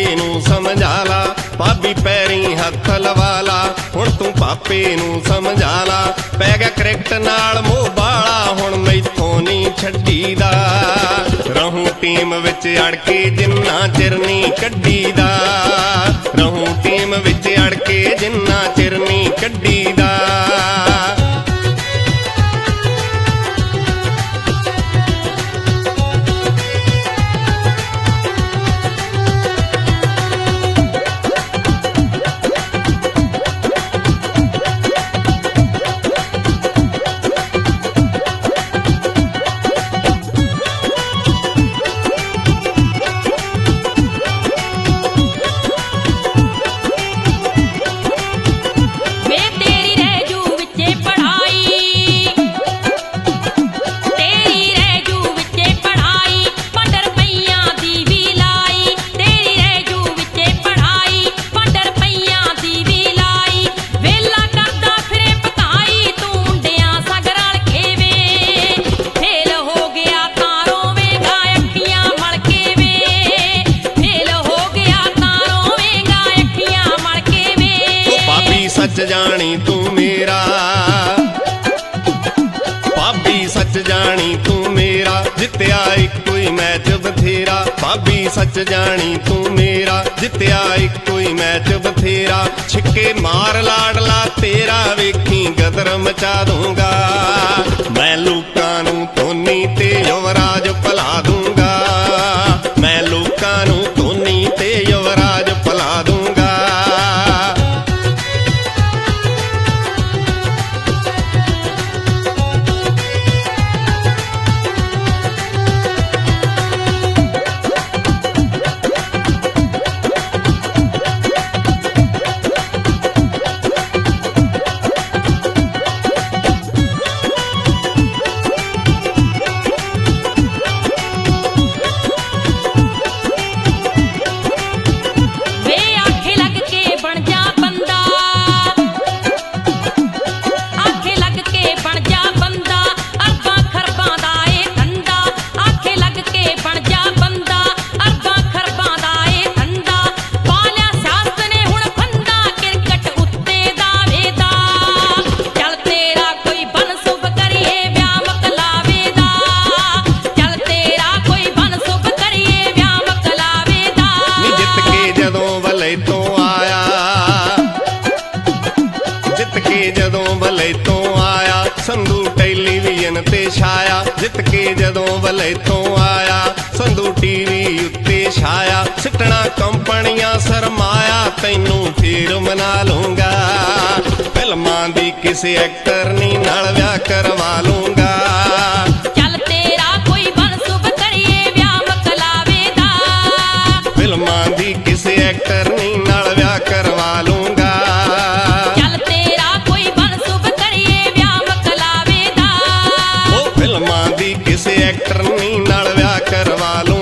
नूं समझा ला, भाभी पैरी हथ लवा ला, हुण तू पापे नूं समझा ला। पै गया क्रिकेट नाल मोह बाला, हुण मैथों नहीं छड्डीदा, रहूं टीम विच अड़ के जिन्ना चिर नहीं कड्डीदा, रहूं टीम विच अड़ के जिन्ना चिर नहीं कड्डीदा। सच जानी तू मेरा, भाभी सच जानी तू मेरा, जित्या इक्को ही मैच बथेरा, भाभी सच जानी तू मेरा, जित्या इक्को ही मैच बथेरा। छिक्के मार लाडला तेरा, वेखी गदर मचा दूंगा, मैं लोकां नूं धोनी ते युवराज भुला दूंगा, मैं लोकां नूं धोनी ते युवराज भुला दूंगा। जदों वलैतों आया संधू टेलीविजन ते छाया, जित के जदों वलैतों आया संधू टीवी उत्ते छाया। सिटना कंपनियां सरमाया, तैनू फिर मना लूंगा, फिल्मां दी किसी एक्टर नी नाल विआह करवा लूंगा। चल तेरा कोई बनसुब करिए विआह मकलावे दा, फिल्मां दी किसी एक्टर नी नाल विआह करवा लूंगा। फिल्मां दी किसी एक्टर नी नाल विआह करवा लो।